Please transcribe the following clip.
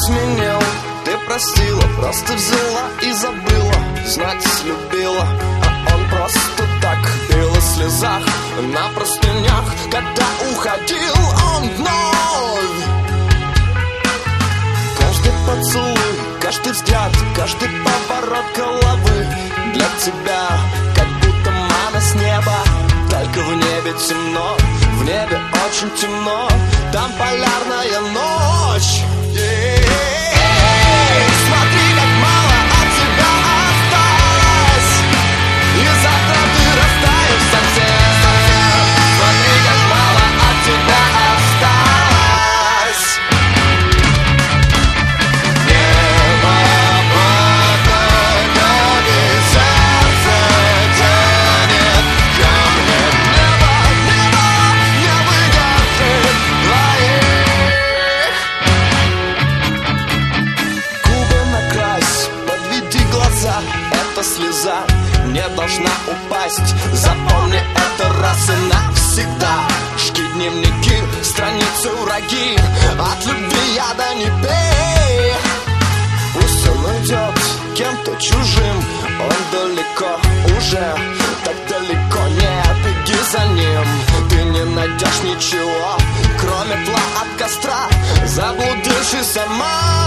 изменил, ты простила, просто взяла и забыла. Знать любила, а он просто так бил в слезах на простынях. Когда уходил он вновь, каждый поцелуй, каждый взгляд, каждый поворот головы для тебя, как будто мана с неба. Только в небе темно, в небе очень темно, там полярная ночь. Смотри, как мало от тебя осталось, и завтра ты растаешь совсем. Смотри, как мало от тебя осталось. Небо потоком и сердце тянет ко мне. Небо, небо не выдержит двоих. Губы накрась, подведи глаза, эта слеза не должна упасть. Запомни это раз и навсегда. Жги дневники, страницы враги, от любви яда не пей. Пусть он уйдет кем-то чужим, он далеко уже, так далеко, не беги за ним. Ты не найдешь ничего, кроме тла от костра заблудившейся мамы.